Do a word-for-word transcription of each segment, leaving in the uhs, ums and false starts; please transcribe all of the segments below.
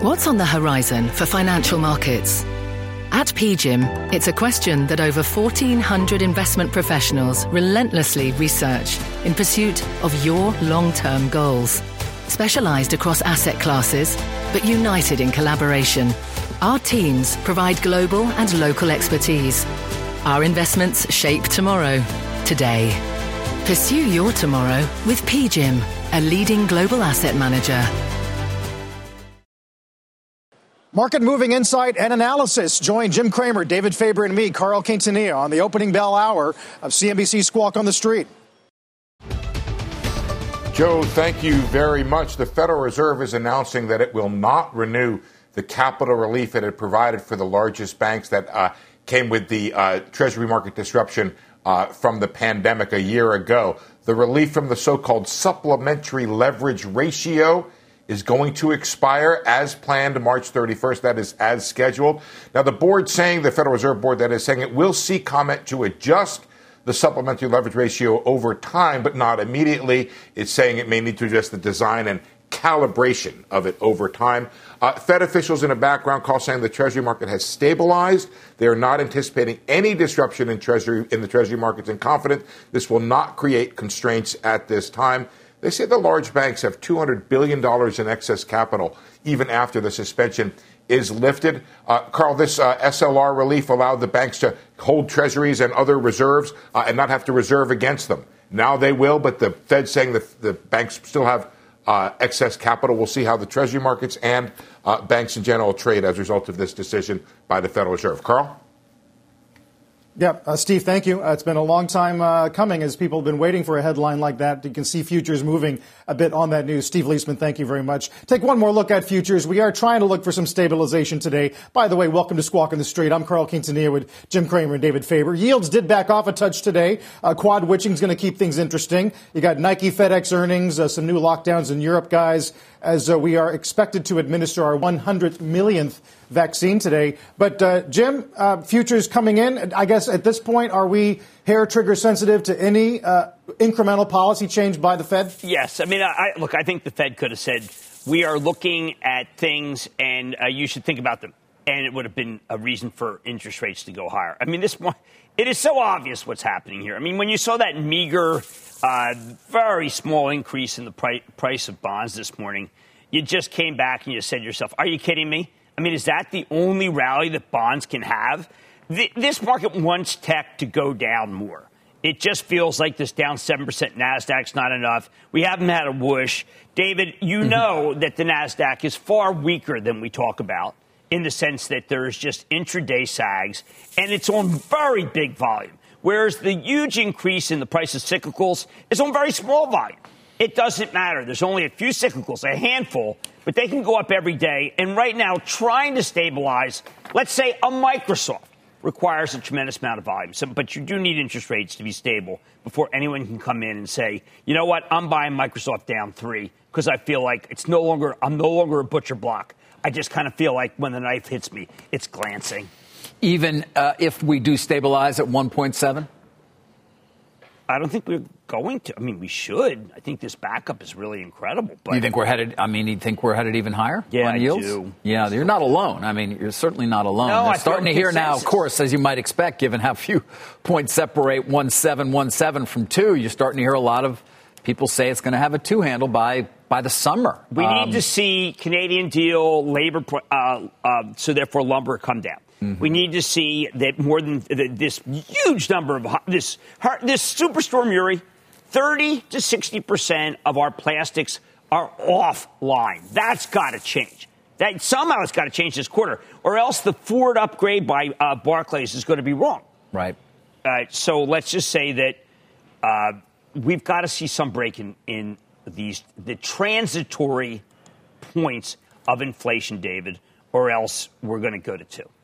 What's on the horizon for financial markets? At P G I M, it's a question that over fourteen hundred investment professionals relentlessly research in pursuit of your long-term goals. Specialized across asset classes, but united in collaboration, our teams provide global and local expertise. Our investments shape tomorrow, today. Pursue your tomorrow with P G I M, a leading global asset manager. Market moving insight and analysis. Join Jim Cramer, David Faber, and me, Carl Quintanilla, on the opening bell hour of C N B C Squawk on the Street. Joe, thank you very much. The Federal Reserve is announcing that it will not renew the capital relief it had provided for the largest banks that uh, came with the uh, Treasury market disruption uh, from the pandemic a year ago. The relief from the so-called supplementary leverage ratio is going to expire as planned March thirty-first. That is as scheduled. Now, the board saying, the Federal Reserve Board, that is saying it will seek comment to adjust the supplementary leverage ratio over time, but not immediately. It's saying it may need to adjust the design and calibration of it over time. Uh, Fed officials in a background call saying the Treasury market has stabilized. They are not anticipating any disruption in Treasury in the Treasury markets and confident this will not create constraints at this time. They say the large banks have two hundred billion dollars in excess capital even after the suspension is lifted. Uh, Carl, this uh, S L R relief allowed the banks to hold treasuries and other reserves uh, and not have to reserve against them. Now they will, but the Fed's saying that the banks still have uh, excess capital. We'll see how the Treasury markets and uh, banks in general trade as a result of this decision by the Federal Reserve. Carl? Yeah, uh, Steve, thank you. Uh, it's been a long time uh, coming as people have been waiting for a headline like that. You can see futures moving a bit on that news. Steve Leisman, thank you very much. Take one more look at futures. We are trying to look for some stabilization today. By the way, welcome to Squawk on the Street. I'm Carl Quintanilla with Jim Cramer and David Faber. Yields did back off a touch today. Uh, quad witching is going to keep things interesting. You got Nike, FedEx earnings, uh, some new lockdowns in Europe, guys, as uh, we are expected to administer our one hundred millionth vaccine today. But, uh, Jim, uh, futures coming in, I guess at this point, are we hair trigger sensitive to any uh, incremental policy change by the Fed? Yes. I mean, I, look, I think the Fed could have said, we are looking at things and uh, you should think about them. And it would have been a reason for interest rates to go higher. I mean, this one, it is so obvious what's happening here. I mean, when you saw that meager, uh, very small increase in the pri- price of bonds this morning, you just came back and you said to yourself, are you kidding me? I mean, is that the only rally that bonds can have? Th- this market wants tech to go down more. It just feels like this down seven percent NASDAQ's not enough. We haven't had a whoosh. David, you mm-hmm. know that the NASDAQ is far weaker than we talk about in the sense that there's just intraday sags, and it's on very big volume, whereas the huge increase in the price of cyclicals is on very small volume. It doesn't matter. There's only a few cyclicals, a handful, but they can go up every day. And right now, trying to stabilize, let's say, a Microsoft requires a tremendous amount of volume. So, but you do need interest rates to be stable before anyone can come in and say, you know what, I'm buying Microsoft down three because I feel like it's no longer, I'm no longer a butcher block. I just kind of feel like when the knife hits me, it's glancing. Even uh, if we do stabilize at one point seven? I don't think we're going to. I mean, we should. I think this backup is really incredible. But you think we're headed? I mean, you think we're headed even higher? Yeah, on yields? I do. Yeah, you're not alone. I mean, you're certainly not alone. No, They're I starting to hear now, of course, as you might expect, given how few points separate one seven one seven from two. You're starting to hear a lot of people say it's going to have a two handle by by the summer. We um, need to see Canadian deal labor, uh, uh, so therefore lumber come down. Mm-hmm. We need to see that more than this huge number of this this superstorm Uri. thirty to sixty percent of our plastics are offline. That's got to change. That somehow it's got to change this quarter, or else the Ford upgrade by uh, Barclays is going to be wrong. Right. Uh, so let's just say that uh, we've got to see some break in, in these the transitory points of inflation, David, or else we're going to go to two.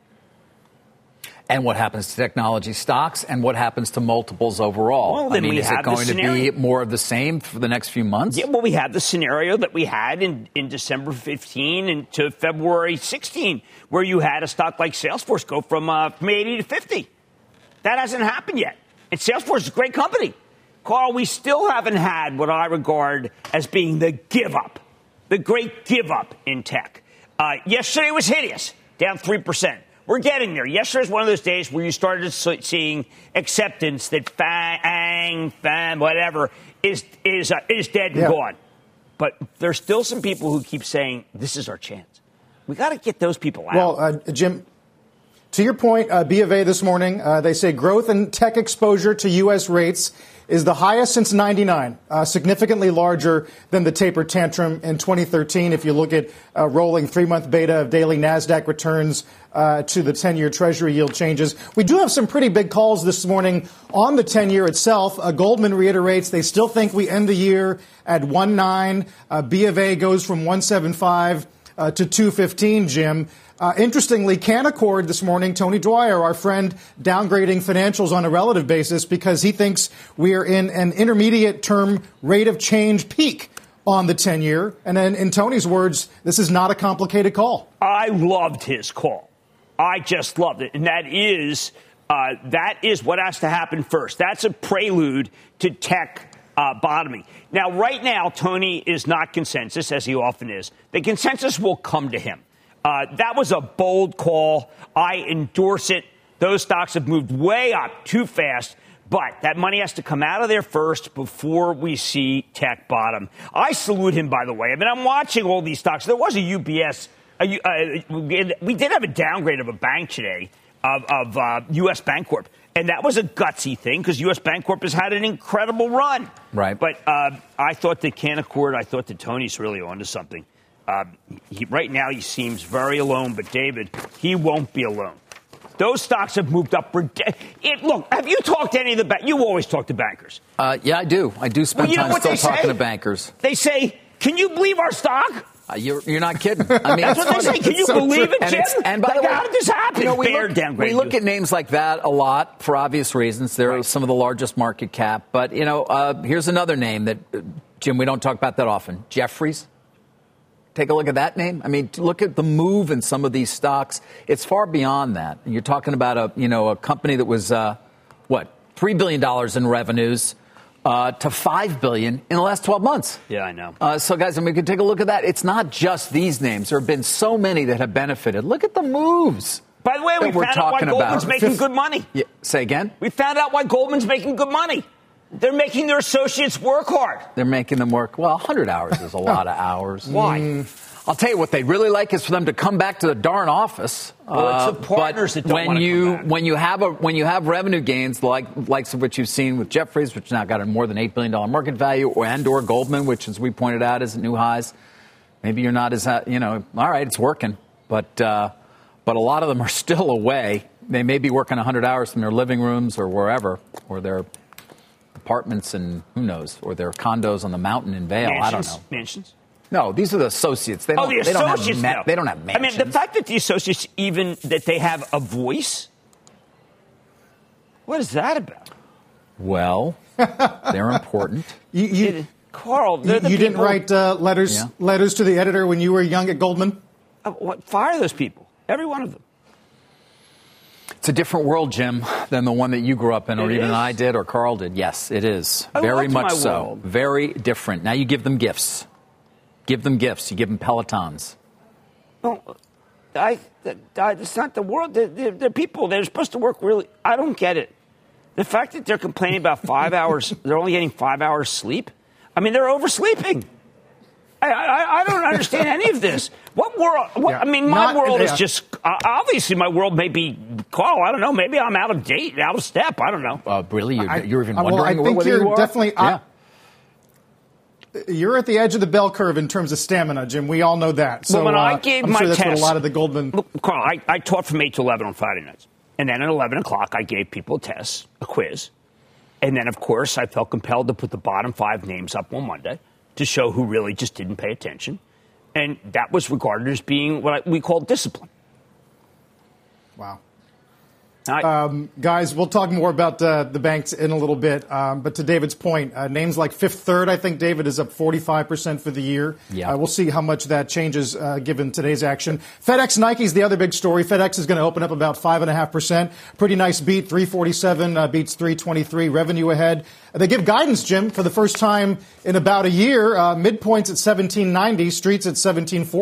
And what happens to technology stocks and what happens to multiples overall? Well, then I mean, we is have it going the to be more of the same for the next few months? Yeah, well, we have the scenario that we had in, in December fifteenth and to February sixteenth, where you had a stock like Salesforce go from, uh, from eighty to fifty. That hasn't happened yet. And Salesforce is a great company. Carl, we still haven't had what I regard as being the give up, the great give up in tech. Uh, yesterday was hideous, down three percent. We're getting there. Yesterday was one of those days where you started seeing acceptance that FANG, FANG, whatever, is is uh, is dead and yeah. gone. But there's still some people who keep saying, this is our chance. We got to get those people out. Well, uh, Jim, to your point, uh, B of A this morning, uh, they say growth in tech exposure to U S rates is the highest since ninety-nine, uh, significantly larger than the taper tantrum in twenty thirteen. If you look at uh, rolling three-month beta of daily NASDAQ returns uh, to the ten-year Treasury yield changes. We do have some pretty big calls this morning on the ten-year itself. Uh, Goldman reiterates they still think we end the year at one point nine. Uh, B of A goes from one point seven five uh, to two fifteen, Jim. Uh, interestingly, Canaccord this morning, Tony Dwyer, our friend, downgrading financials on a relative basis because he thinks we are in an intermediate term rate of change peak on the ten-year. And then in Tony's words, this is not a complicated call. I loved his call. I just loved it. And that is uh, that is what has to happen first. That's a prelude to tech uh, bottoming. Now, right now, Tony is not consensus, as he often is. The consensus will come to him. Uh, that was a bold call. I endorse it. Those stocks have moved way up too fast, but that money has to come out of there first before we see tech bottom. I salute him, by the way. I mean, I'm watching all these stocks. There was a U B S. A, uh, we did have a downgrade of a bank today, of, of uh, U S Bancorp, and that was a gutsy thing because U S Bancorp has had an incredible run. Right. But uh, I thought that Canaccord, I thought that Tony's really onto something. Uh, he, right now, he seems very alone, but David, he won't be alone. Those stocks have moved up. For de- it, look, have you talked to any of the banks? You always talk to bankers. Uh, yeah, I do. I do spend well, you know time still talking say? to bankers. They say, can you believe our stock? Uh, you're, you're not kidding. I mean, that's what they say. Can you so believe true. it, Jim? And, and by like, the way, how did this happen? You know, we, Bear look, downgrade we look at names like that a lot for obvious reasons. They're right. some of the largest market cap. But, you know, uh, here's another name that, uh, Jim, we don't talk about that often. Jefferies. Take a look at that name. I mean, look at the move in some of these stocks. It's far beyond that. You're talking about a, you know, a company that was, uh, what, three billion dollars in revenues uh, to five billion dollars in the last twelve months. Yeah, I know. Uh, so, guys, I mean, we can take a look at that. It's not just these names. There have been so many that have benefited. Look at the moves. By the way, we we're found out why talking Goldman's about. making good money. Yeah, say again? We found out why Goldman's making good money. They're making their associates work hard. They're making them work. Well, one hundred hours is a lot of hours. Why? Mm. I'll tell you what they'd really like is for them to come back to the darn office. Well, it's the partners uh, that don't when want to you come back. when you have a when you have revenue gains like likes of which you've seen with Jefferies, which now got a more than eight billion dollar market value, or and or Goldman, which as we pointed out is at new highs. Maybe you're not as you know. All right, it's working, but uh, but a lot of them are still away. They may be working one hundred hours from their living rooms or wherever, or their apartments and who knows, or their condos on the mountain in Vail. Mansions, I don't know. Mansions. No, these are the associates. They don't, oh, the they don't associates. have ma- no. They don't have mansions. I mean, the fact that the associates even that they have a voice. What is that about? Well, they're important. You, you, it, Carl, you, the you didn't people, write uh, letters Yeah. letters to the editor when you were young at Goldman? Uh, what, fire those people, every one of them. It's a different world, Jim, than the one that you grew up in, or It even is? I did, or Carl did. Yes, it is. I Very loved much my so. world. Very different. Now you give them gifts. Give them gifts. You give them Pelotons. Well, I, I, it's not the world. They're, they're, they're people. They're supposed to work really. I don't get it. The fact that they're complaining about five hours, they're only getting five hours sleep. I mean, they're oversleeping. I, I, I don't understand any of this. What world? What, Yeah. I mean, my Not- world yeah. is just uh, obviously my world may be. Carl, I don't know. Maybe I'm out of date, out of step. I don't know. Uh, really? You're, I- you're even I- well, wondering I think whether you're you are? definitely- I- Yeah. You're at the edge of the bell curve in terms of stamina, Jim. We all know that. So Well, when I uh, gave I'm my sure that's test, what a lot of the Goldman. Look, Carl, I, I taught from eight to eleven on Friday nights, and then at eleven o'clock, I gave people a test, a quiz, and then of course I felt compelled to put the bottom five names up on Monday to show who really just didn't pay attention, and that was regarded as being what I, we call discipline. Wow. I, Um, guys, we'll talk more about uh, the banks in a little bit. Um, but to David's point, uh, names like Fifth Third, I think, David, is up forty-five percent for the year. Yeah. Uh, we'll see how much that changes uh, given today's action. FedEx Nike is the other big story. FedEx is going to open up about five point five percent. Pretty nice beat. three forty-seven uh, beats three twenty-three. Revenue ahead. They give guidance, Jim, for the first time in about a year. Uh, midpoints at seventeen ninety. Streets at seventeen forty.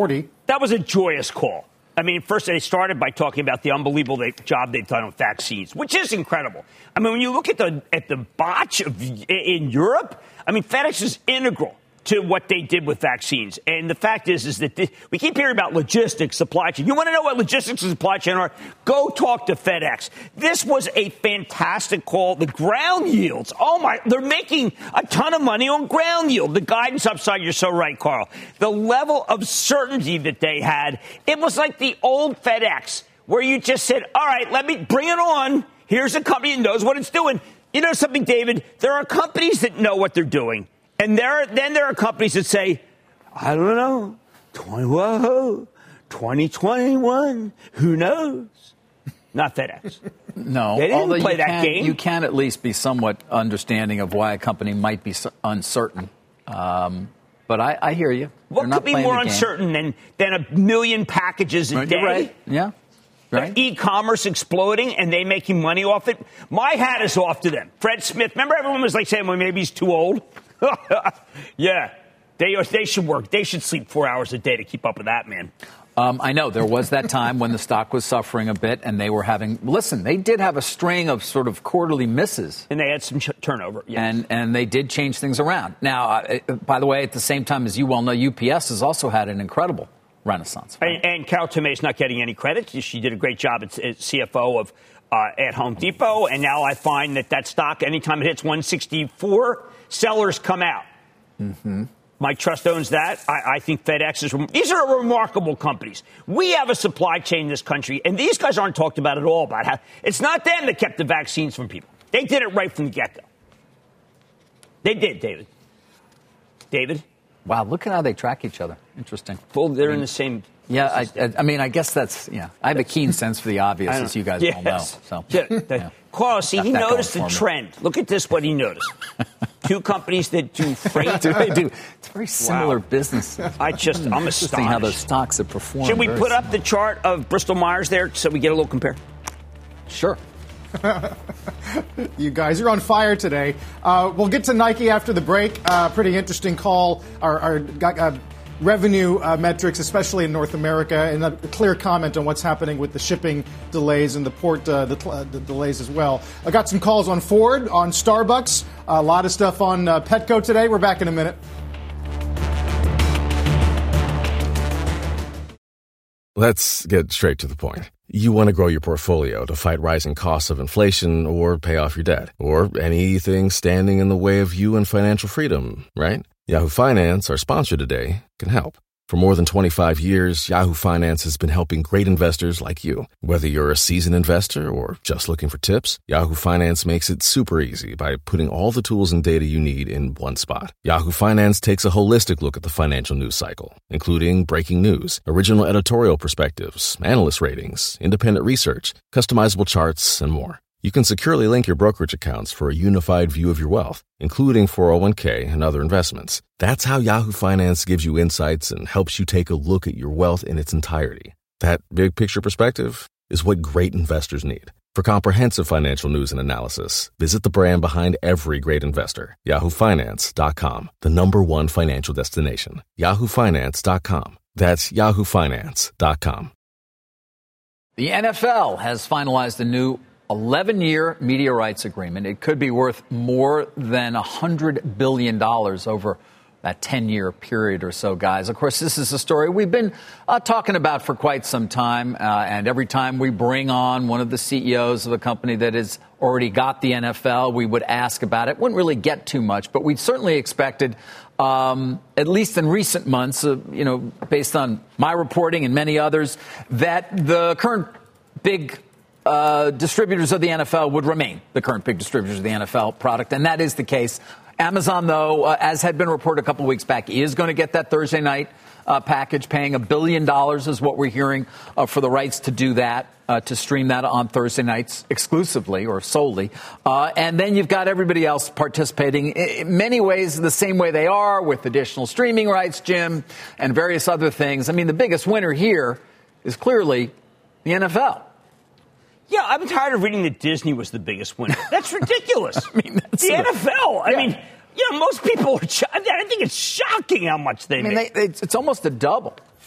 that was a joyous call. I mean, first they started by talking about the unbelievable job they've done on vaccines, which is incredible. I mean, when you look at the at the botch of, in Europe, I mean, FedEx is integral to what they did with vaccines. And the fact is, is that this, we keep hearing about logistics, supply chain. You want to know what logistics and supply chain are? Go talk to FedEx. This was a fantastic call. The ground yields, oh my, they're making a ton of money on ground yield. The guidance upside, you're so right, Carl. The level of certainty that they had, it was like the old FedEx, where you just said, all right, let me bring it on. Here's a company that knows what it's doing. You know something, David? There are companies that know what they're doing. And there, then there are companies that say, I don't know, whoa, twenty twenty-one, who knows? Not FedEx. No. They didn't although play you that can, game. You can at least be somewhat understanding of why a company might be uncertain. Um, but I, I hear you. What could be more uncertain than, than a million packages a right, day? You're right. Yeah. Right. E-commerce exploding and they making money off it. My hat is off to them. Fred Smith, remember everyone was like saying, well, maybe he's too old? Yeah, they they should work. They should sleep four hours a day to keep up with that, man. Um, I know there was that time when the stock was suffering a bit and they were having, listen, they did have a string of sort of quarterly misses. And they had some ch- turnover. Yes. And and they did change things around. Now, uh, by the way, at the same time, as you well know, U P S has also had an incredible renaissance. Right? And, and Carol Tomei is not getting any credit. She did a great job as, as C F O of uh, at Home Depot. And now I find that that stock, anytime it hits one sixty-four, sellers come out. Mm-hmm. Mike Trust owns that. I, I think FedEx is. These are remarkable companies. We have a supply chain in this country, and these guys aren't talked about at all. About how it's not them that kept the vaccines from people. They did it right from the get-go. They did, David. David. Wow, look at how they track each other. Interesting. Well, they're I mean, in the same. Yeah, I, I, I mean, I guess that's, yeah. I have a keen sense for the obvious, as you guys yes. all know. So, yeah, yeah. Carl, see, Got he that noticed the going for me. trend. Look at this, what he noticed. Two companies that do freight. do they do? It's very similar Wow. businesses. I just, I'm Interesting astonished. how those stocks have performed. Should we Very put up similar. the chart of Bristol Myers there so we get a little compare? Sure. You guys are on fire today. Uh, we'll get to Nike after the break. Uh, pretty interesting call. Our, our uh, revenue uh, metrics, especially in North America, and a clear comment on what's happening with the shipping delays and the port uh, the, uh, the delays as well. I got some calls on Ford, on Starbucks, a lot of stuff on uh, Petco today. We're back in a minute. Let's get straight to the point. You want to grow your portfolio to fight rising costs of inflation or pay off your debt or anything standing in the way of you and financial freedom, right? Yahoo Finance, our sponsor today, can help. For more than twenty-five years, Yahoo Finance has been helping great investors like you. Whether you're a seasoned investor or just looking for tips, Yahoo Finance makes it super easy by putting all the tools and data you need in one spot. Yahoo Finance takes a holistic look at the financial news cycle, including breaking news, original editorial perspectives, analyst ratings, independent research, customizable charts, and more. You can securely link your brokerage accounts for a unified view of your wealth, including four oh one k and other investments. That's how Yahoo Finance gives you insights and helps you take a look at your wealth in its entirety. That big picture perspective is what great investors need. For comprehensive financial news and analysis, visit the brand behind every great investor, yahoo finance dot com, the number one financial destination, yahoo finance dot com. That's yahoo finance dot com. The N F L has finalized a new eleven-year media rights agreement. It could be worth more than one hundred billion dollars over that ten-year period or so, guys. Of course, this is a story we've been uh, talking about for quite some time, uh, and every time we bring on one of the C E Os of a company that has already got the N F L, we would ask about it. Wouldn't really get too much, but we certainly expected, um, at least in recent months, uh, you know, based on my reporting and many others, that the current big Uh, distributors of the N F L would remain the current big distributors of the N F L product, and that is the case. Amazon, though, uh, as had been reported a couple of weeks back, is going to get that Thursday night uh, package, paying a billion dollars is what we're hearing uh, for the rights to do that, uh, to stream that on Thursday nights exclusively or solely. Uh, and then you've got everybody else participating in many ways the same way they are, with additional streaming rights, Jim, and various other things. I mean, the biggest winner here is clearly the N F L. Yeah, I'm tired of reading that Disney was the biggest winner. That's ridiculous. I mean, that's the a, N F L. I yeah. mean, you know, most people are. I think it's shocking how much they I mean, make. they, it's, it's almost a double.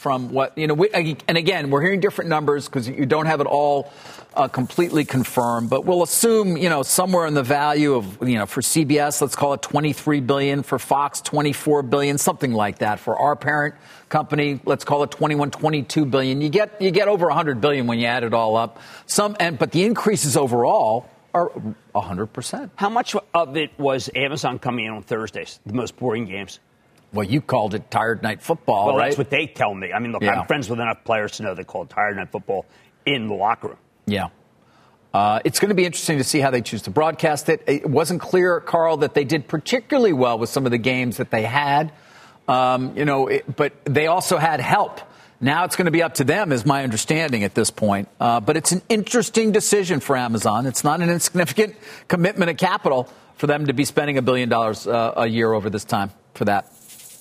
from what, you know, we, and again, we're hearing different numbers because you don't have it all uh, completely confirmed, but we'll assume, you know, somewhere in the value of, you know, for C B S, let's call it twenty-three billion dollars, for Fox, twenty-four billion dollars, something like that. For our parent company, let's call it twenty-one, twenty-two billion dollars. You get, you get over one hundred billion dollars when you add it all up. Some, and, but the increases overall are one hundred percent. How much of it was Amazon coming in on Thursdays, the most boring games? Well, you called it Tired Night Football, well, right? That's what they tell me. I mean, look, yeah. I'm friends with enough players to know they call it Tired Night Football in the locker room. Yeah. Uh, it's going to be interesting to see how they choose to broadcast it. It wasn't clear, Carl, that they did particularly well with some of the games that they had. Um, you know, it, but they also had help. Now it's going to be up to them, is my understanding at this point. Uh, but it's an interesting decision for Amazon. It's not an insignificant commitment of capital for them to be spending a billion dollars uh, a year over this time for that.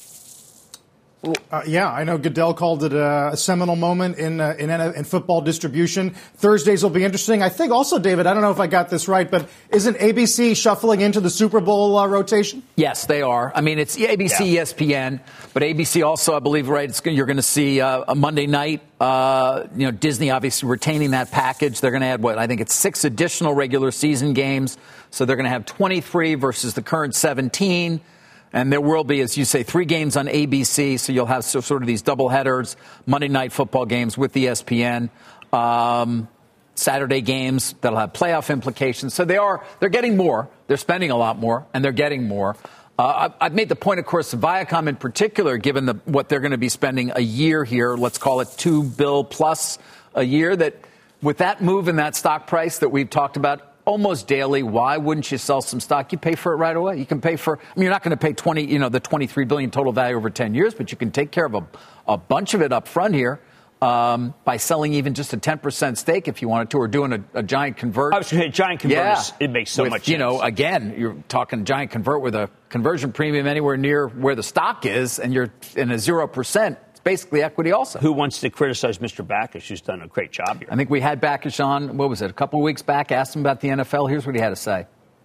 Uh, yeah, I know Goodell called it a, a seminal moment in, uh, in in football distribution. Thursdays will be interesting. I think also, David, I don't know if I got this right, but isn't A B C shuffling into the Super Bowl uh, rotation? Yes, they are. I mean, it's A B C, yeah. E S P N, but A B C also, I believe, right, it's, you're going to see uh, a Monday night. Uh, you know, Disney obviously retaining that package. They're going to add, what, I think it's six additional regular season games. So they're going to have twenty-three versus the current seventeen. And there will be, as you say, three games on A B C, so you'll have sort of these double headers, Monday night football games with E S P N, um, Saturday games that'll have playoff implications. So they are, they're getting more. They're spending a lot more, and they're getting more. Uh, I've made the point, of course, Viacom in particular, given the, what they're going to be spending a year here, let's call it two bill plus a year, that with that move in that stock price that we've talked about almost daily, why wouldn't you sell some stock? You pay for it right away. You can pay for, I mean, you're not going to pay twenty, you know, the twenty-three billion total value over ten years, but you can take care of a, a bunch of it up front here um, by selling even just a ten percent stake if you wanted to, or doing a, a giant convert. I was going to say giant convert. Yeah. It makes so with, much sense. You know, again, you're talking giant convert with a conversion premium anywhere near where the stock is, and you're in a zero percent. Basically equity also. Who wants to criticize Mister Backus, who's done a great job here? I think we had Backus on, what was it, a couple of weeks back, asked him about the N F L. Here's what he had to say.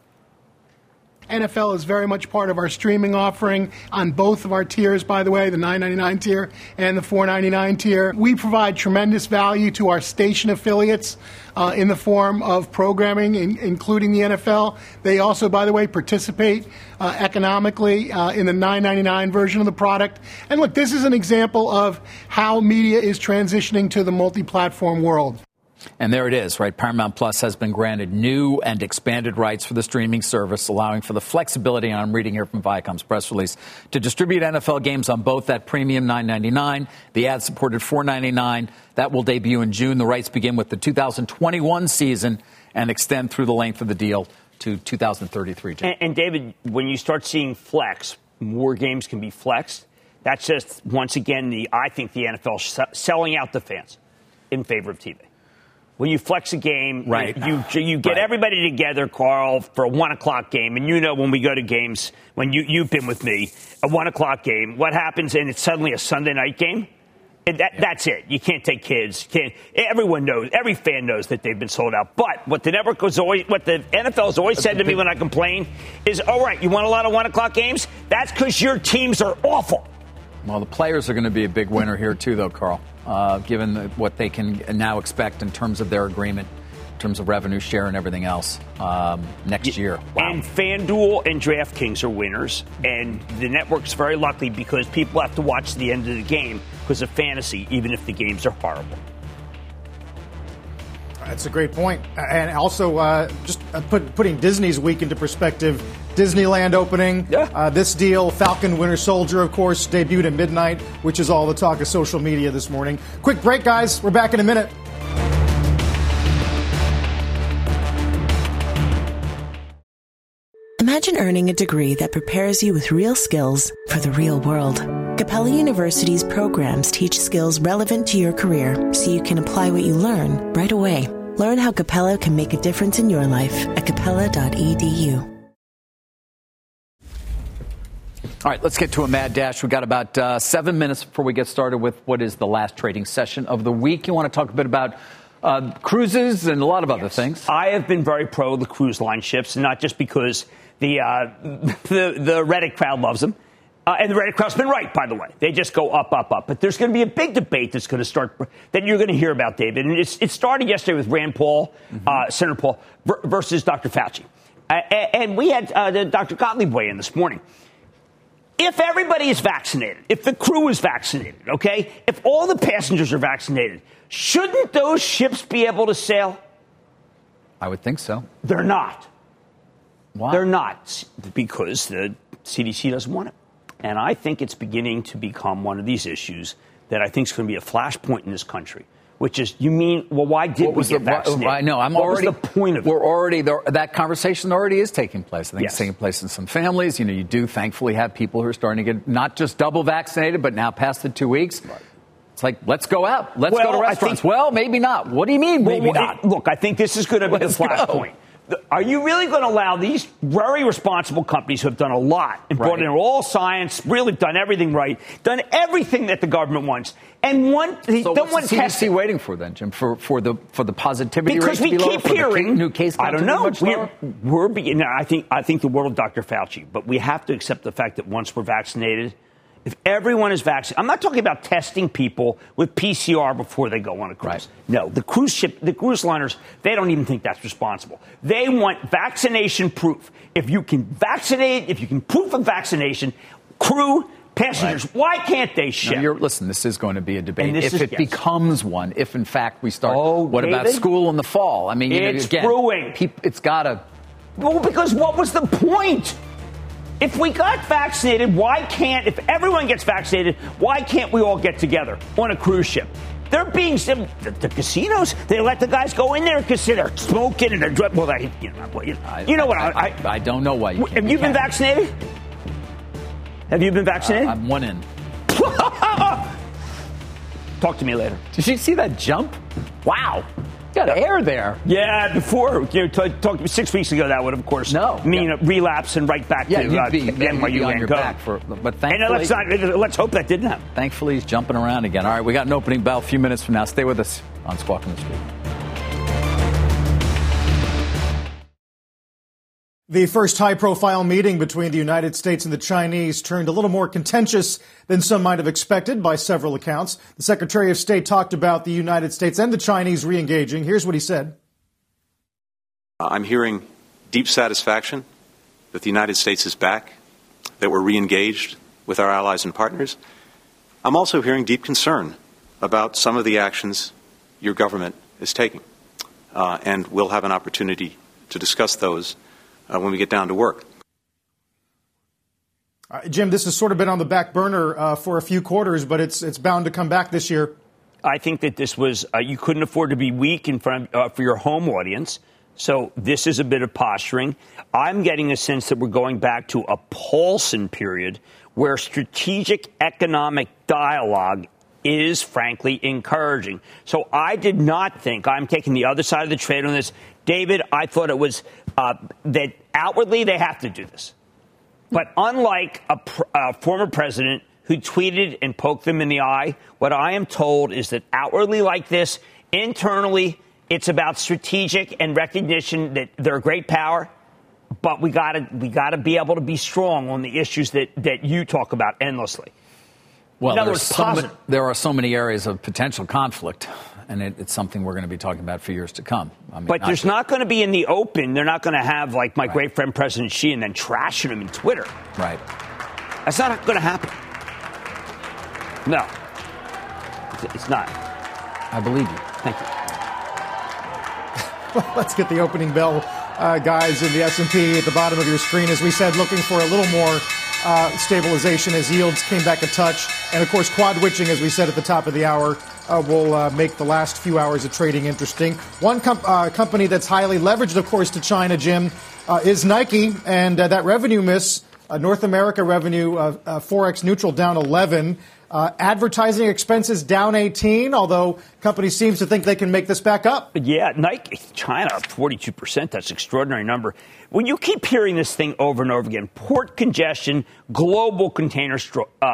N F L is very much part of our streaming offering on both of our tiers, by the way, the nine ninety-nine tier and the four ninety-nine tier. We provide tremendous value to our station affiliates uh, in the form of programming, in, including the N F L. They also, by the way, participate uh, economically uh, in the nine ninety-nine version of the product. And look, this is an example of how media is transitioning to the multi-platform world. And there it is, right? Paramount Plus has been granted new and expanded rights for the streaming service, allowing for the flexibility, and I'm reading here from Viacom's press release, to distribute N F L games on both that premium nine ninety-nine, the ad-supported four ninety-nine. That will debut in June. The rights begin with the two thousand twenty-one season and extend through the length of the deal to two thousand thirty-three. And, and David, when you start seeing flex, more games can be flexed. That's just, once again, the I think the N F L sh- selling out the fans in favor of T V. When you flex a game, right. you you, you get right. everybody together, Carl, for a one o'clock game. And you know when we go to games, when you, you've been with me, a one o'clock game, what happens, and it's suddenly a Sunday night game? And that, yeah. That's it. You can't take kids. Can't, everyone knows, every fan knows that they've been sold out. But what the network was always, what the N F L has always said to me when I complain is, all right, you want a lot of one o'clock games? That's because your teams are awful. Well, the players are going to be a big winner here, too, though, Carl, uh, given the, what they can now expect in terms of their agreement, in terms of revenue share and everything else um, next year. Wow. And FanDuel and DraftKings are winners, and the network's very lucky because people have to watch the end of the game because of fantasy, even if the games are horrible. That's a great point. And also, uh, just put, putting Disney's week into perspective, Disneyland opening, yeah. uh, this deal, Falcon Winter Soldier, of course, debuted at midnight, which is all the talk of social media this morning. Quick break, guys. We're back in a minute. Imagine earning a degree that prepares you with real skills for the real world. Capella University's programs teach skills relevant to your career so you can apply what you learn right away. Learn how Capella can make a difference in your life at capella dot e d u. All right, let's get to a mad dash. We've got about uh, seven minutes before we get started with what is the last trading session of the week. You want to talk a bit about uh, cruises and a lot of other yes. things. I have been very pro the cruise line ships, not just because the, uh, the, the Reddit crowd loves them. Uh, and the Red Cross has been right, by the way. They just go up, up, up. But there's going to be a big debate that's going to start, that you're going to hear about, David. And it's, it started yesterday with Rand Paul, mm-hmm. uh, Senator Paul, versus Doctor Fauci. Uh, and we had uh, Doctor Gottlieb weigh in this morning. If everybody is vaccinated, if the crew is vaccinated, okay, if all the passengers are vaccinated, shouldn't those ships be able to sail? I would think so. They're not. Why? They're not, because the C D C doesn't want it. And I think it's beginning to become one of these issues that I think is going to be a flashpoint in this country, which is, you mean, well, why did we get the, vaccinated? I know. I'm what already. was the point of it? We're already there, that conversation already is taking place. I think Yes. it's taking place in some families. You know, you do thankfully have people who are starting to get not just double vaccinated, but now past the two weeks. Right. It's like, let's go out. Let's well, go to restaurants. Think, well, maybe not. What do you mean, maybe well, not? It, look, I think this is going to be Let's the flashpoint. Are you really going to allow these very responsible companies who have done a lot and right. brought in all science, really done everything right, done everything that the government wants, and one they so don't what's want the to C D C test waiting for then, Jim? For for the for the positivity because rate we to be keep lower, hearing for the new case count I don't to be know. much We're, lower? we're beginning. I think I think the world of Doctor Fauci, but we have to accept the fact that once we're vaccinated. If everyone is vaccinated, I'm not talking about testing people with P C R before they go on a cruise. Right. No, the cruise ship, the cruise liners, they don't even think that's responsible. They want vaccination proof. If you can vaccinate, if you can proof of vaccination, crew, passengers, right. why can't they ship? No, you're, listen, this is going to be a debate. If is, it yes. becomes one, if in fact we start, oh, what David? about school in the fall? I mean, you it's know, again, brewing. People, it's got to. Well, because what was the point? If we got vaccinated, why can't, if everyone gets vaccinated, why can't we all get together on a cruise ship? They're being, the, the casinos, they let the guys go in there because they're smoking and they're drunk. Well, they, you know, you, I, you know what? I, I, I, I don't know why you can't. Have you been vaccinated? Have you been vaccinated? Uh, I'm one in. Talk to me later. Did you see that jump? Wow. Got air there. Yeah, before, you know, t- talk to me six weeks ago, that would, of course, no, mean yeah. a relapse and right back yeah, to you'd uh, be, N Y U on and your go. back for, but thankfully, and let's, not, let's hope that didn't happen. Thankfully, he's jumping around again. All right, we got an opening bell a few minutes from now. Stay with us on Squawk on the Street. The first high-profile meeting between the United States and the Chinese turned a little more contentious than some might have expected by several accounts. The Secretary of State talked about the United States and the Chinese re-engaging. Here's what he said. I'm hearing deep satisfaction that the United States is back, that we're re-engaged with our allies and partners. I'm also hearing deep concern about some of the actions your government is taking, uh, and we'll have an opportunity to discuss those Uh, when we get down to work. Uh, Jim, this has sort of been on the back burner uh, for a few quarters, but it's it's bound to come back this year. I think that this was, uh, you couldn't afford to be weak in front of, uh, for your home audience. So this is a bit of posturing. I'm getting a sense that we're going back to a Paulson period where strategic economic dialogue is frankly encouraging. So I did not think, I'm taking the other side of the trade on this. David, I thought it was uh, that outwardly they have to do this. But unlike a, pr- a former president who tweeted and poked them in the eye, what I am told is that outwardly like this, internally, it's about strategic and recognition that they're a great power. But we gotta we gotta be able to be strong on the issues that, that you talk about endlessly. Well, In there's words, so ma- positive. there are so many areas of potential conflict, and it, it's something we're going to be talking about for years to come. I mean, but not there's just, not going to be in the open. They're not going to have, like, my Right. great friend President Xi and then trashing him in Twitter. Right. That's not going to happen. No. It's, it's not. I believe you. Thank you. Well, let's get the opening bell, uh, guys, in the S and P at the bottom of your screen. As we said, looking for a little more uh, stabilization as yields came back a touch. And, of course, quad witching, as we said at the top of the hour, uh, will uh, make the last few hours of trading interesting. One com- uh, company that's highly leveraged, of course, to China, Jim, uh, is Nike. And uh, that revenue miss, uh, North America revenue, uh, uh, Forex neutral, down eleven. Uh, advertising expenses down eighteen, although company seems to think they can make this back up. Yeah, Nike, China, forty-two percent. That's an extraordinary number. When you keep hearing this thing over and over again, port congestion, global container stro- uh,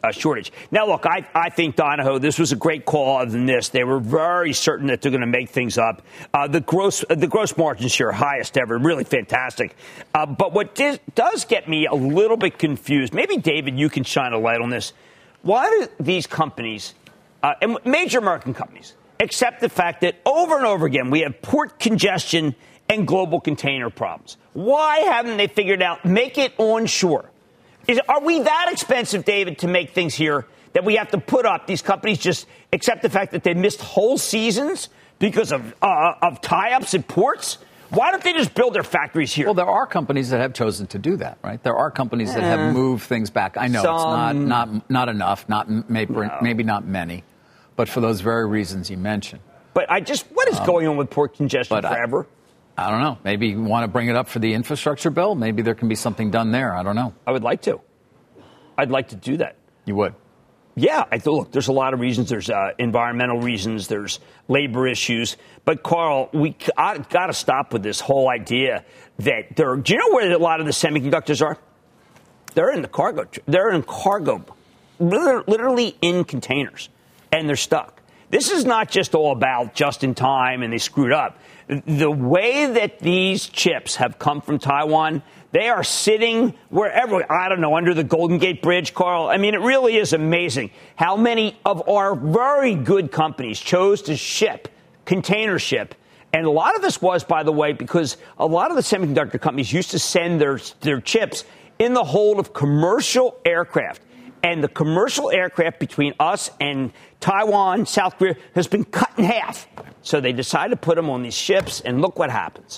uh, shortage. Now, look, I, I think, Donahoe, this was a great call other than this. They were very certain that they're going to make things up. Uh, the gross uh, the gross margins here are highest ever, really fantastic. Uh, but what dis- does get me a little bit confused, maybe, David, you can shine a light on this. Why do these companies, uh, and major American companies, accept the fact that over and over again we have port congestion and global container problems? Why haven't they figured out, make it onshore? Is, are we that expensive, David, to make things here that we have to put up? These companies just accept the fact that they missed whole seasons because of, uh, of tie-ups at ports? Why don't they just build their factories here? Well, there are companies that have chosen to do that, right? There are companies that have moved things back. I know Some, it's not, not, not enough, not maybe, no. maybe not many, but for those very reasons you mentioned. But I just, what is um, going on with port congestion forever? I, I don't know. Maybe you want to bring it up for the infrastructure bill. Maybe there can be something done there. I don't know. I would like to. I'd like to do that. You would? Yeah. I th- look, there's a lot of reasons. There's uh, environmental reasons. There's labor issues. But, Carl, we got to stop with this whole idea that there. Do you know where a lot of the semiconductors are? They're in the cargo. They're in cargo, literally in containers, and they're stuck. This is not just all about just in time and they screwed up. The way that these chips have come from Taiwan, they are sitting wherever, I don't know, under the Golden Gate Bridge, Carl. I mean, it really is amazing how many of our very good companies chose to ship, container ship. And a lot of this was, by the way, because a lot of the semiconductor companies used to send their, their chips in the hold of commercial aircraft. And the commercial aircraft between us and Taiwan, South Korea, has been cut in half. So they decided to put them on these ships, and look what happens.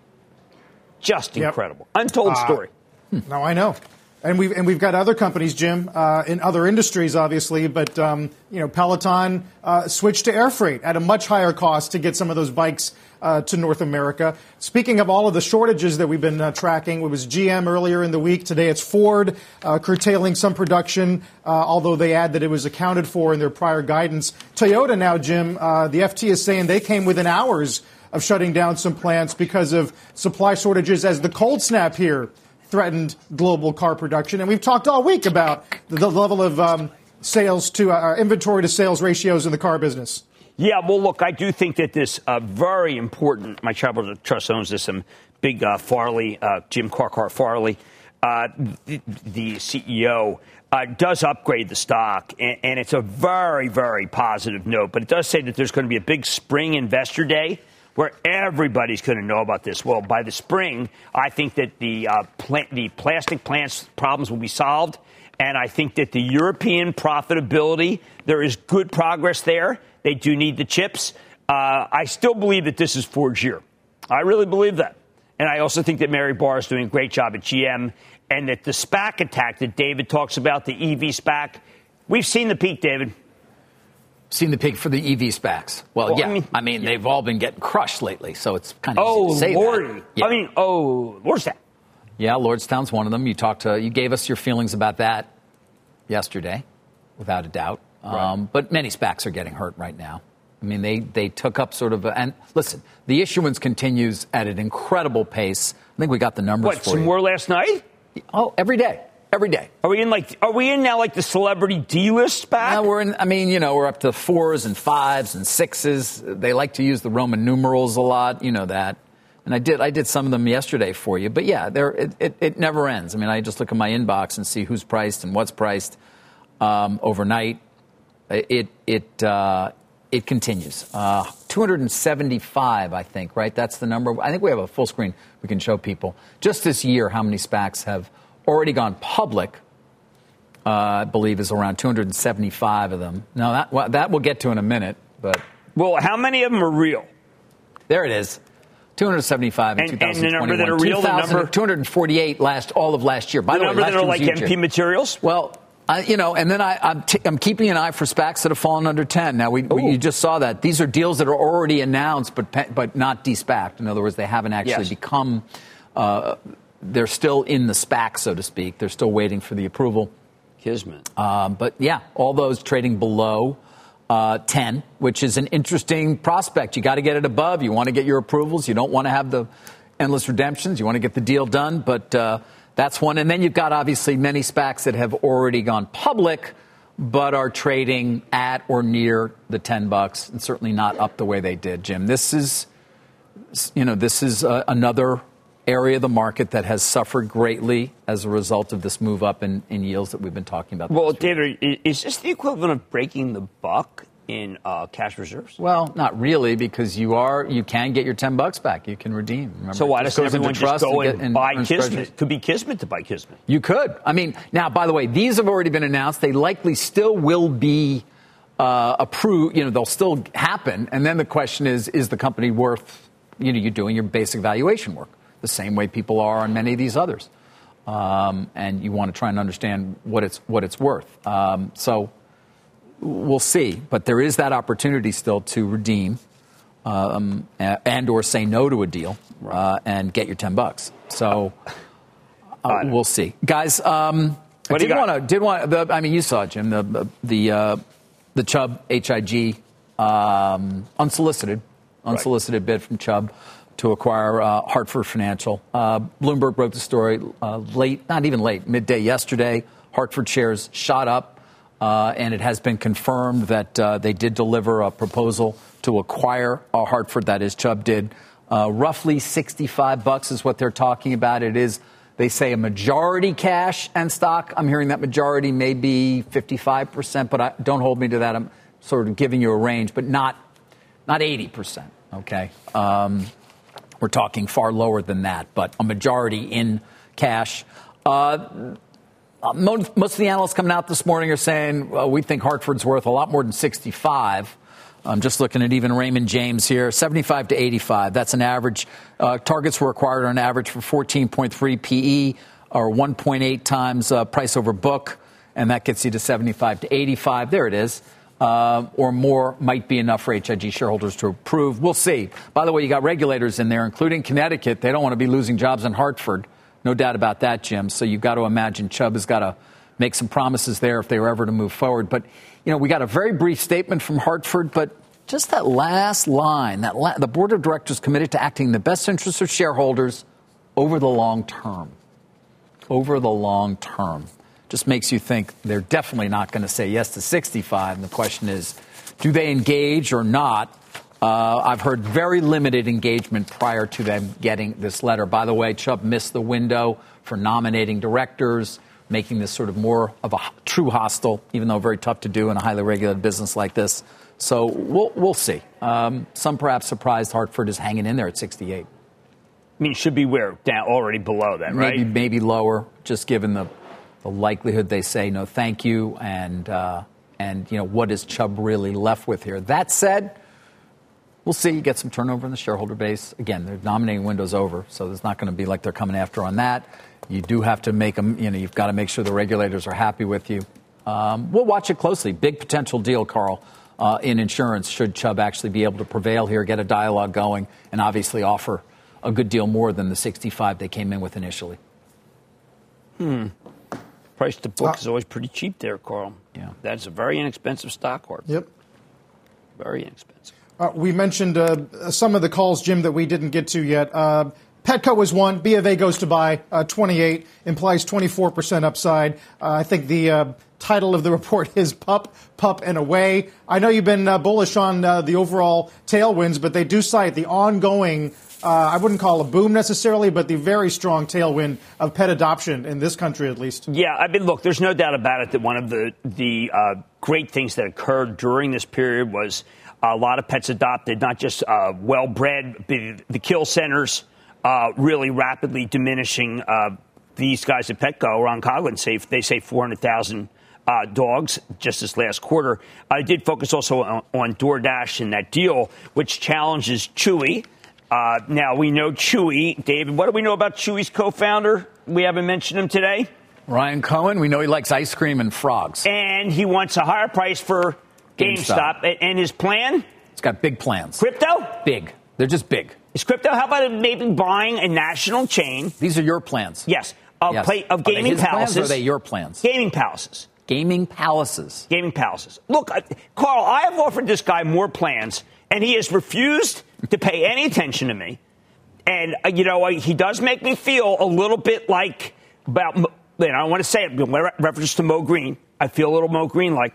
Just yep. incredible. Untold uh, story. No, I know. And we've, and we've got other companies, Jim, uh, in other industries, obviously. But, um, you know, Peloton uh, switched to air freight at a much higher cost to get some of those bikes uh, to North America. Speaking of all of the shortages that we've been uh, tracking, it was G M earlier in the week. Today it's Ford uh, curtailing some production, uh, although they add that it was accounted for in their prior guidance. Toyota now, Jim, uh, the F T is saying they came within hours of shutting down some plants because of supply shortages as the cold snap here threatened global car production. And we've talked all week about the level of um, sales to uh, inventory to sales ratios in the car business. Yeah, well, look, I do think that this uh, very important, my Travelers Trust owns this, some big uh, Farley, uh, Jim Carcar Farley, uh, the, the C E O, uh, does upgrade the stock. And, and it's a very, very positive note. But it does say that there's going to be a big spring investor day where everybody's going to know about this. Well, by the spring, I think that the uh, plant, the plastic plants problems will be solved. And I think that the European profitability, there is good progress there. They do need the chips. Uh, I still believe that this is Ford's year. I really believe that. And I also think that Mary Barra is doing a great job at G M, and that the SPAC attack that David talks about, the E V SPAC, we've seen the peak, David. Seen the peak for the E V SPACs. Well, well yeah. I mean, I mean yeah. they've all been getting crushed lately, so it's kind of oh, easy to say Lordy. that. Yeah. I mean, oh, Lordstown. Yeah, Lordstown's one of them. You talked to, you gave us your feelings about that yesterday, without a doubt. Right. Um, but many SPACs are getting hurt right now. I mean, they, they took up sort of a, and listen, the issuance continues at an incredible pace. I think we got the numbers what, for some you. more last night? Oh, every day. Every day. Are we in like, are we in now like the celebrity D-list SPAC? No, we're in, I mean, you know, we're up to fours and fives and sixes. They like to use the Roman numerals a lot. You know that. And I did, I did some of them yesterday for you. But yeah, there, it, it, it never ends. I mean, I just look at my inbox and see who's priced and what's priced um, overnight. It it uh, it continues. Uh, two hundred seventy-five, I think, right? That's the number. I think we have a full screen we can show people. Just this year, how many SPACs have already gone public, uh, I believe, is around two hundred seventy-five of them. Now, that, well, that we'll get to in a minute. But well, how many of them are real? There it is. two hundred seventy-five in and, two thousand twenty-one. And the number that are real, the number? two hundred forty-eight last, all of last year. By the, the number way, that are like M P materials? Well, I, you know, and then I, I'm, t- I'm keeping an eye for SPACs that have fallen under ten. Now, we, we you just saw that. These are deals that are already announced but pe- but not de-SPACed. In other words, they haven't actually yes. become, uh, they're still in the SPAC, so to speak. They're still waiting for the approval. Kismet. Um, but, yeah, all those trading below uh, ten, which is an interesting prospect. You got to get it above. You want to get your approvals. You don't want to have the endless redemptions. You want to get the deal done, but... Uh, That's one. And then you've got, obviously, many SPACs that have already gone public, but are trading at or near the ten bucks, and certainly not up the way they did, Jim. This is, you know, this is uh, another area of the market that has suffered greatly as a result of this move up in, in yields that we've been talking about. Well, David, is this the equivalent of breaking the buck in uh, cash reserves? Well, not really, because you are you can get your ten bucks back. You can redeem. Remember, so why doesn't everyone just go and, and buy Kismet? Treasuries. Could be Kismet to buy Kismet. You could. I mean, now, by the way, these have already been announced. They likely still will be uh, approved. You know, they'll still happen. And then the question is, is the company worth, you know, you doing your basic valuation work the same way people are on many of these others? Um, and you want to try and understand what it's what it's worth. Um, so we'll see. But there is that opportunity still to redeem um, and or say no to a deal uh, and get your ten bucks. So uh, we'll see, guys. Um, I did want to did want the. I mean, you saw it, Jim. The the uh, the Chubb H I G um, unsolicited unsolicited right. bid from Chubb to acquire uh, Hartford Financial. Uh, Bloomberg broke the story uh, late, not even late, midday yesterday. Hartford shares shot up, uh, and it has been confirmed that uh, they did deliver a proposal to acquire uh, Hartford. That is, Chubb did. Uh, roughly sixty-five bucks is what they're talking about. It is, they say, a majority cash and stock. I'm hearing that majority may be fifty-five percent, but I, don't hold me to that. I'm sort of giving you a range, but not not eighty percent. Okay. Um, We're talking far lower than that, but a majority in cash. Uh, most, most of the analysts coming out this morning are saying well, we think Hartford's worth a lot more than sixty-five. I'm just looking at even Raymond James here, seventy-five to eighty-five. That's an average. Uh, targets were acquired on average for fourteen point three P E or one point eight times uh, price over book, and that gets you to seventy-five to eighty-five. There it is. Uh, or more might be enough for H I G shareholders to approve. We'll see. By the way, you got regulators in there, including Connecticut. They don't want to be losing jobs in Hartford. No doubt about that, Jim. So you've got to imagine Chubb has got to make some promises there if they were ever to move forward. But, you know, we got a very brief statement from Hartford, but just that last line, that la- the board of directors committed to acting in the best interest of shareholders over the long term. Over the long term. Just makes you think they're definitely not going to say yes to sixty-five. And the question is, do they engage or not? Uh, I've heard very limited engagement prior to them getting this letter. By the way, Chubb missed the window for nominating directors, making this sort of more of a true hostile, even though very tough to do in a highly regulated business like this. So we'll, we'll see. Um, some perhaps surprised Hartford is hanging in there at sixty-eight. I mean, should be where? Down, already below that, right? Maybe, maybe lower, just given the... the likelihood they say no thank you, and, uh, and you know, what is Chubb really left with here? That said, we'll see. You get some turnover in the shareholder base. Again, their nominating window's over, so there's not going to be like they're coming after on that. You do have to make them, you know, you've got to make sure the regulators are happy with you. Um, we'll watch it closely. Big potential deal, Carl, uh, in insurance, should Chubb actually be able to prevail here, get a dialogue going, and obviously offer a good deal more than the sixty-five they came in with initially. Hmm. Price to book uh, is always pretty cheap there, Carl. Yeah. That's a very inexpensive stock, Hartford. Yep. Very inexpensive. Uh, we mentioned uh, some of the calls, Jim, that we didn't get to yet. Uh, Petco was one. B of A goes to buy uh, twenty-eight, implies twenty-four percent upside. Uh, I think the uh, title of the report is Pup, Pup, and Away. I know you've been uh, bullish on uh, the overall tailwinds, but they do cite the ongoing Uh, I wouldn't call a boom necessarily, but the very strong tailwind of pet adoption in this country, at least. Yeah, I mean, look, there's no doubt about it that one of the the uh, great things that occurred during this period was a lot of pets adopted, not just uh, well-bred, the, the kill centers uh, really rapidly diminishing. Uh, these guys at Petco, Ron Coughlin, say they say four hundred thousand uh, dogs just this last quarter. I did focus also on, on DoorDash and that deal, which challenges Chewy. Uh, now, we know Chewy. David, what do we know about Chewy's co-founder? We haven't mentioned him today. Ryan Cohen. We know he likes ice cream and frogs. And he wants a higher price for GameStop. GameStop. And his plan? He's got big plans. Crypto? Big. They're just big. Is crypto? How about maybe buying a national chain? These are your plans. Yes. Of, yes. Play, of gaming are they his palaces. Plans or are they your plans? Gaming palaces. Gaming palaces. Gaming palaces. Look, uh, Carl, I have offered this guy more plans, and he has refused to pay any attention to me. And, uh, you know, uh, he does make me feel a little bit like about, you know, I don't want to say it, reference to Mo Green, I feel a little Mo Green like.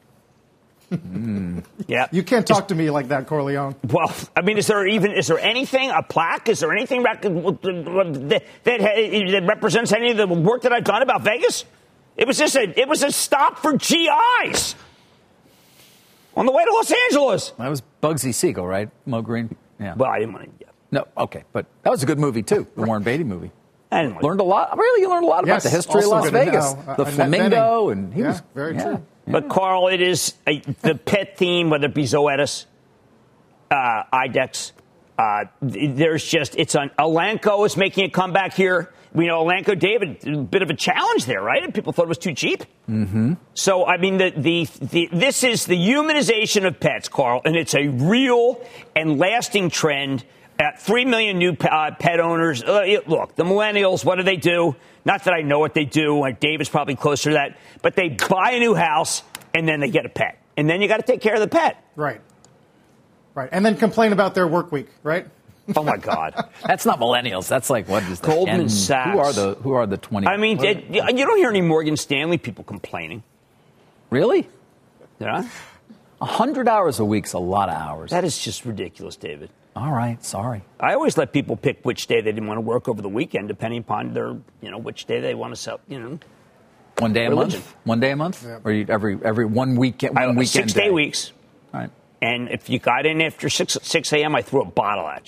Mm. Yeah, you can't talk to me like that, Corleone. Well, I mean, is there even is there anything a plaque? Is there anything rec- that, that that represents any of the work that I've done about Vegas? It was just a it was a stop for G Is on the way to Los Angeles. That was Bugsy Siegel, right? Mo Green. Yeah. Well, I didn't want to. Yeah. No, okay, but that was a good movie too, the Warren Beatty movie. I didn't learned a lot. Really, you learned a lot yes, about the history of Las Vegas, uh, the flamingo, and he yeah, was very yeah. true. Yeah. But, Carl, it is a, the pet theme, whether it be Zoetis, uh, IDEX. Uh, there's just, it's an, Elanco is making a comeback here. We know Elanco, David, a bit of a challenge there, right? And people thought it was too cheap. Mm-hmm. So, I mean, the, the, the this is the humanization of pets, Carl, and it's a real and lasting trend. At three million new uh, pet owners. Uh, look, the millennials, what do they do? Not that I know what they do. Like David's probably closer to that. But they buy a new house, and then they get a pet. And then you got to take care of the pet. Right. Right. And then complain about their work week, right? Oh, my God. That's not millennials. That's like, what is that? Goldman and Sachs. Who are the, who are the twenty? I mean, it, you don't hear any Morgan Stanley people complaining. Really? Yeah. one hundred hours a week's a lot of hours. That is just ridiculous, David. All right, sorry. I always let people pick which day they didn't want to work over the weekend, depending upon their, you know, which day they want to sell, you know. One day religion. a month? One day a month? Yeah. Or you, every every one weekend, one I, weekend Six day day. weeks. All right. And if you got in after six, six a.m., I threw a bottle at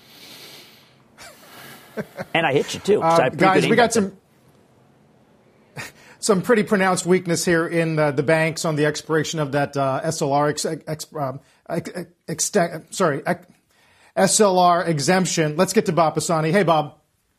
you. And I hit you, too. Uh, I guys, we got some some pretty pronounced weakness here in uh, the banks on the expiration of that uh, S L R ex, ex, um, ex, ex, sorry, ex, S L R exemption. Let's get to Bob Pisani. Hey, Bob.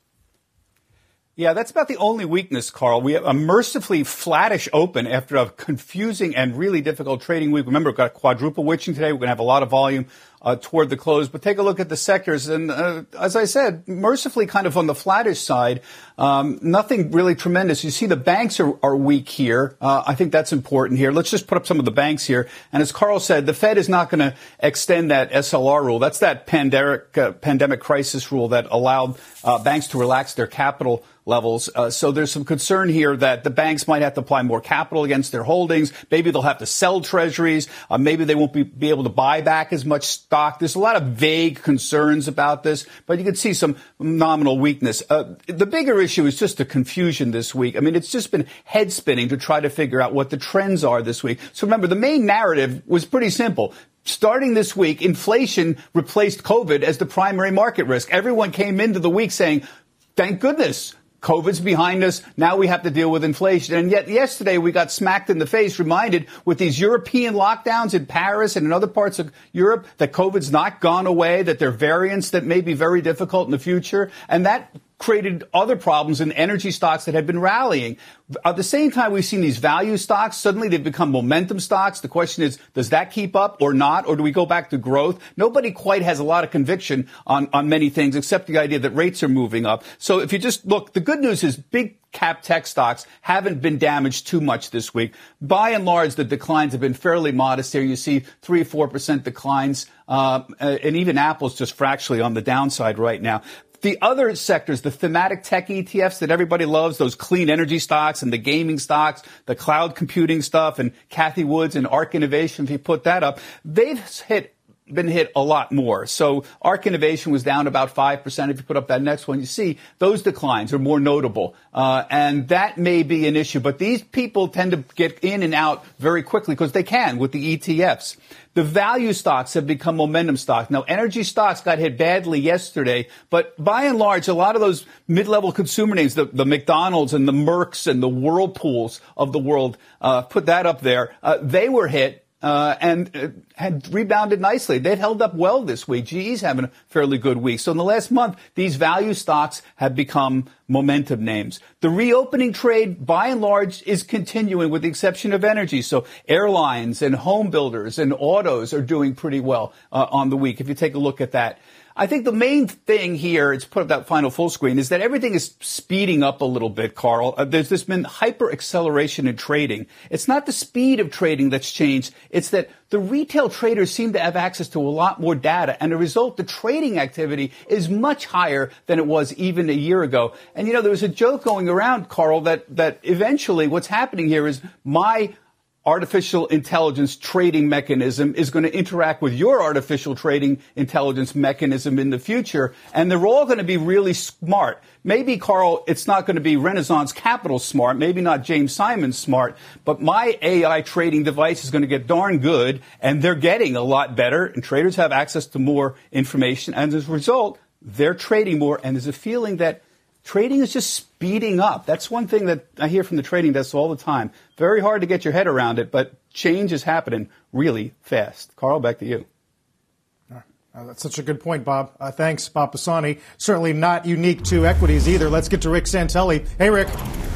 Yeah, that's about the only weakness, Carl. We have a mercifully flattish open after a confusing and really difficult trading week. Remember, we've got quadruple witching today. We're going to have a lot of volume uh, toward the close. But take a look at the sectors. And uh, as I said, mercifully kind of on the flattish side, um, nothing really tremendous. You see the banks are, are weak here. Uh, I think that's important here. Let's just put up some of the banks here. And as Carl said, the Fed is not going to extend that S L R rule. That's that pandemic, uh, pandemic crisis rule that allowed uh, banks to relax their capital levels. Uh, so there's some concern here that the banks might have to apply more capital against their holdings. Maybe they'll have to sell treasuries. Uh, maybe they won't be, be able to buy back as much stock. There's a lot of vague concerns about this, but you can see some nominal weakness. Uh, the bigger issue is just the confusion this week. I mean, it's just been head spinning to try to figure out what the trends are this week. So remember, the main narrative was pretty simple. Starting this week, inflation replaced COVID as the primary market risk. Everyone came into the week saying, thank goodness, COVID's behind us. Now we have to deal with inflation. And yet yesterday we got smacked in the face, reminded with these European lockdowns in Paris and in other parts of Europe that COVID's not gone away, that there are variants that may be very difficult in the future. And that created other problems in energy stocks that had been rallying. At the same time, we've seen these value stocks. Suddenly they've become momentum stocks. The question is, does that keep up or not? Or do we go back to growth? Nobody quite has a lot of conviction on, on many things except the idea that rates are moving up. So if you just look, the good news is big cap tech stocks haven't been damaged too much this week. By and large, the declines have been fairly modest here. You see three, four percent declines, uh, and even Apple's just fractionally on the downside right now. The other sectors, the thematic tech E T Fs that everybody loves, those clean energy stocks and the gaming stocks, the cloud computing stuff, and Cathie Woods and Arc Innovation, if you put that up, they've hit been hit a lot more. So Arc Innovation was down about five percent. If you put up that next one, you see those declines are more notable. Uh, and that may be an issue. But these people tend to get in and out very quickly because they can with the E T Fs. The value stocks have become momentum stocks. Now, energy stocks got hit badly yesterday, but by and large, a lot of those mid-level consumer names, the, the McDonald's and the Mercks and the Whirlpools of the world, uh, put that up there, uh, they were hit. Uh, and uh, had rebounded nicely. They've held up well this week. G E's having a fairly good week. So in the last month, these value stocks have become momentum names. The reopening trade, by and large, is continuing with the exception of energy. So airlines and home builders and autos are doing pretty well uh, on the week, if you take a look at that. I think the main thing here, it's put up that final full screen, is that everything is speeding up a little bit, Carl. Uh, there's this been hyper acceleration in trading. It's not the speed of trading that's changed. It's that the retail traders seem to have access to a lot more data. And the result, the trading activity is much higher than it was even a year ago. And, you know, there was a joke going around, Carl, that, that eventually what's happening here is my artificial intelligence trading mechanism is going to interact with your artificial trading intelligence mechanism in the future, and they're all going to be really smart. Maybe, Carl, it's not going to be Renaissance Capital smart, maybe not James Simon smart, but my A I trading device is going to get darn good, and they're getting a lot better, and traders have access to more information, and as a result, they're trading more, and there's a feeling that trading is just speeding up. That's one thing that I hear from the trading desk all the time. Very hard to get your head around it, but change is happening really fast. Carl, back to you. Uh, that's such a good point, Bob. Uh, thanks, Bob Pisani. Certainly not unique to equities either. Let's get to Rick Santelli. Hey, Rick.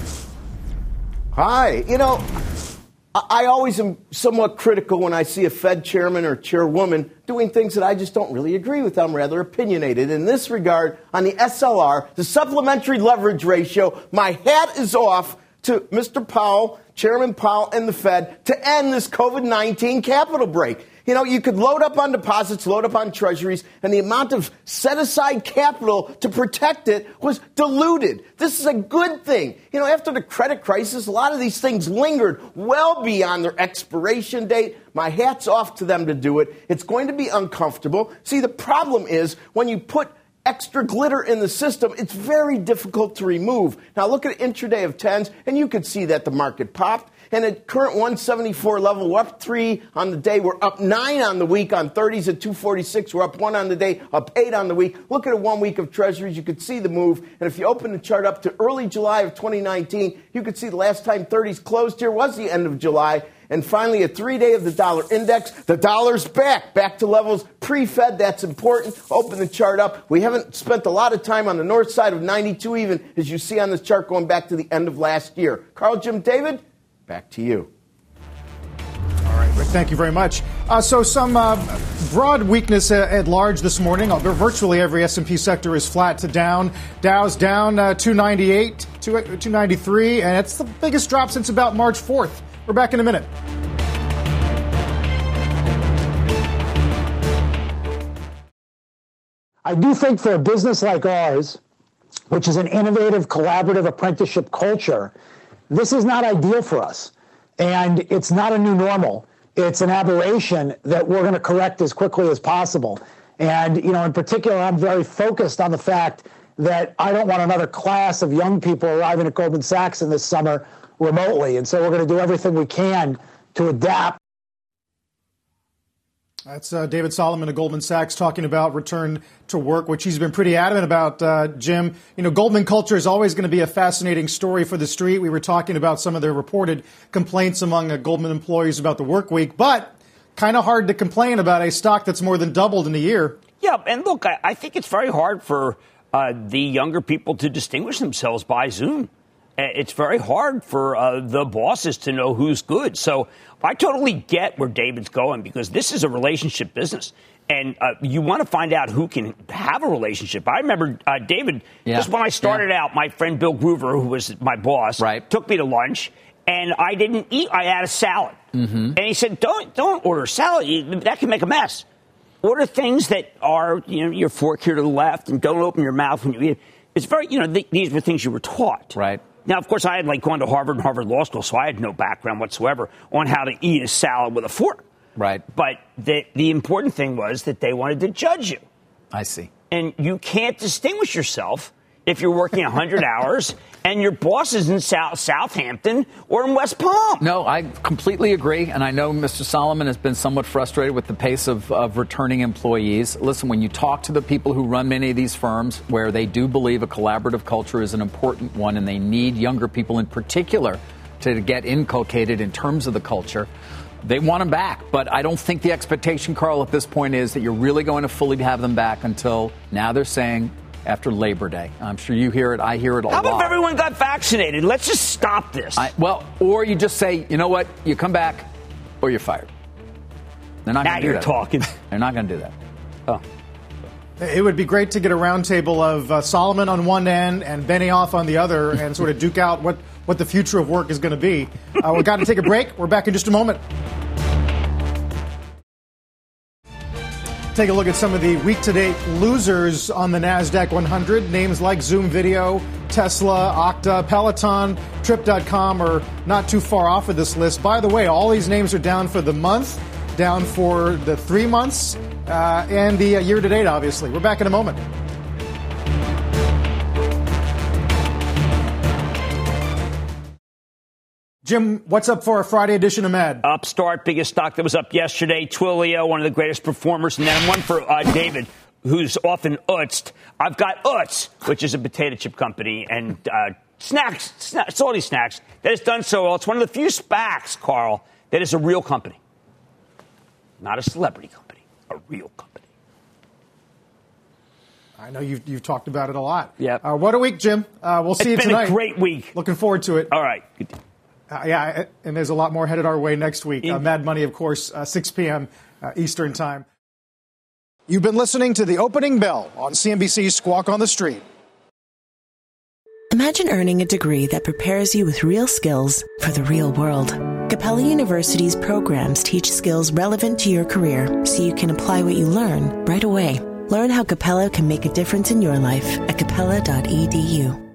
Hi. You know, I always am somewhat critical when I see a Fed chairman or chairwoman doing things that I just don't really agree with. I'm rather opinionated. In this regard, on the S L R, the supplementary leverage ratio, my hat is off to Mister Powell, Chairman Powell, and the Fed to end this COVID nineteen capital break. You know, you could load up on deposits, load up on treasuries, and the amount of set-aside capital to protect it was diluted. This is a good thing. You know, after the credit crisis, a lot of these things lingered well beyond their expiration date. My hat's off to them to do it. It's going to be uncomfortable. See, the problem is when you put extra glitter in the system, it's very difficult to remove. Now, look at intraday of tens, and you could see that the market popped. And at current one seventy-four level, we're up three on the day. We're up nine on the week. On thirties at two forty-six, we're up one on the day, up eight on the week. Look at a one week of treasuries. You could see the move. And if you open the chart up to early July of twenty nineteen, you could see the last time thirties closed here was the end of July. And finally, a three-day of the dollar index. The dollar's back, back to levels pre-Fed. That's important. Open the chart up. We haven't spent a lot of time on the north side of ninety-two even, as you see on this chart, going back to the end of last year. Carl, Jim, David, back to you. All right, Rick, thank you very much. Uh, so some uh, broad weakness uh, at large this morning. Uh, virtually every S and P sector is flat to down. Dow's down uh, two ninety-eight, two ninety-three, and it's the biggest drop since about March fourth. We're back in a minute. I do think for a business like ours, which is an innovative, collaborative apprenticeship culture, this is not ideal for us. And it's not a new normal. It's an aberration that we're going to correct as quickly as possible. And, you know, in particular, I'm very focused on the fact that I don't want another class of young people arriving at Goldman Sachs in this summer remotely. And so we're going to do everything we can to adapt. That's uh, David Solomon of Goldman Sachs talking about return to work, which he's been pretty adamant about, uh, Jim. You know, Goldman culture is always going to be a fascinating story for the street. We were talking about some of the reported complaints among uh, Goldman employees about the work week, but kind of hard to complain about a stock that's more than doubled in a year. Yeah, and look, I, I think it's very hard for uh, the younger people to distinguish themselves by Zoom. It's very hard for uh, the bosses to know who's good. So I totally get where David's going, because this is a relationship business. And uh, you want to find out who can have a relationship. I remember, uh, David, yeah. just when I started yeah. out, my friend Bill Groover, who was my boss, right. took me to lunch. And I didn't eat. I had a salad. Mm-hmm. And he said, don't don't order salad. You, that can make a mess. Order things that are, you know, your fork here to the left, and don't open your mouth when you eat. It's very, you know, th- these were things you were taught. Right. Now, of course, I had like gone to Harvard and Harvard Law School, so I had no background whatsoever on how to eat a salad with a fork. Right. But the the important thing was that they wanted to judge you. I see. And you can't distinguish yourself if you're working one hundred hours and your boss is in South, Southampton or in West Palm. No, I completely agree. And I know Mister Solomon has been somewhat frustrated with the pace of, of returning employees. Listen, when you talk to the people who run many of these firms where they do believe a collaborative culture is an important one, and they need younger people in particular to get inculcated in terms of the culture, they want them back. But I don't think the expectation, Carl, at this point is that you're really going to fully have them back until now they're saying after Labor Day. I'm sure you hear it. I hear it a lot. How about if everyone got vaccinated? Let's just stop this. I, well, or you just say, you know what? You come back or you're fired. They're not going to do that. Now you're talking. They're not going to do that. Oh. It would be great to get a roundtable of uh, Solomon on one end and Benioff on the other and sort of duke out what, what the future of work is going to be. Uh, we've got to take a break. We're back in just a moment. Take a look at some of the week-to-date losers on the NASDAQ one hundred. Names like Zoom Video, Tesla, Okta, Peloton, Trip dot com are not too far off of this list. By the way, all these names are down for the month, down for the three months, uh, and the uh, year-to-date, obviously. We're back in a moment. Jim, what's up for a Friday edition of Mad? Upstart, biggest stock that was up yesterday. Twilio, one of the greatest performers. And then one for uh, David, who's often utzed. I've got Utz, which is a potato chip company, and uh, snacks, sna- salty snacks, that has done so well. It's one of the few SPACs, Carl, that is a real company. Not a celebrity company, a real company. I know you've, you've talked about it a lot. Yeah. Uh, what a week, Jim. Uh, we'll see it's you tonight. It's been a great week. Looking forward to it. All right. Uh, yeah, and there's a lot more headed our way next week. Uh, Mad Money, of course, uh, six p.m. Uh, Eastern Time. You've been listening to The Opening Bell on C N B C's Squawk on the Street. Imagine earning a degree that prepares you with real skills for the real world. Capella University's programs teach skills relevant to your career so you can apply what you learn right away. Learn how Capella can make a difference in your life at capella dot e d u.